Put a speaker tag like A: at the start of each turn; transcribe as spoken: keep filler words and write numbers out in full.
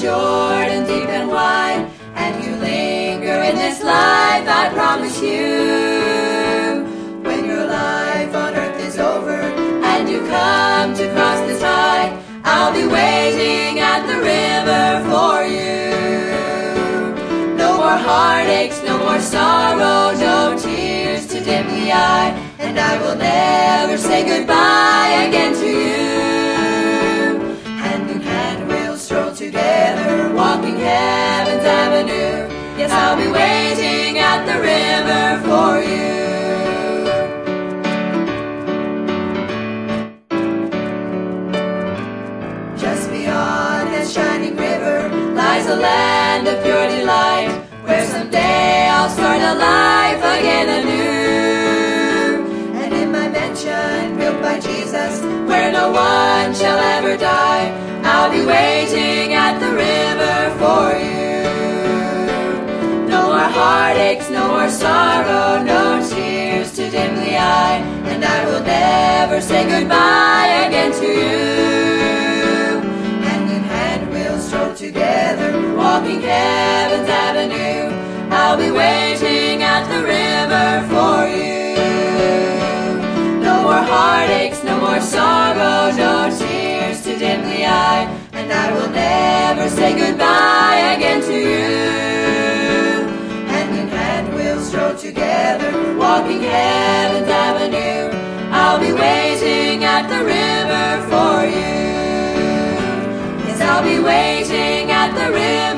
A: Jordan deep and wide, and you linger in this life, I promise you. When your life on earth is over, and you come to cross this tide, I'll be waiting at the river for you. No more heartaches, no more sorrow, no tears to dim the eye, and I will never say goodbye again to you. Hand in hand we'll stroll together, walking heaven's avenue. Yes, I'll be waiting at the river for you. Just beyond that shining river lies a land of pure delight, where someday I'll start a life again anew. And in my mansion built by Jesus, where no one shall ever die, I'll be waiting at the river for you. No more heartaches, no more sorrow, no tears to dim the eye, and I will never say goodbye again to you. Hand in hand we'll stroll together, walking heaven's avenue. I'll be waiting at the river for you. No more heartaches, no more sorrow, no tears to dim the eye, and I will never say goodbye again to you. Hand in hand we'll stroll together, walking heaven's avenue. I'll be waiting at the river for you. Yes, I'll be waiting at the river.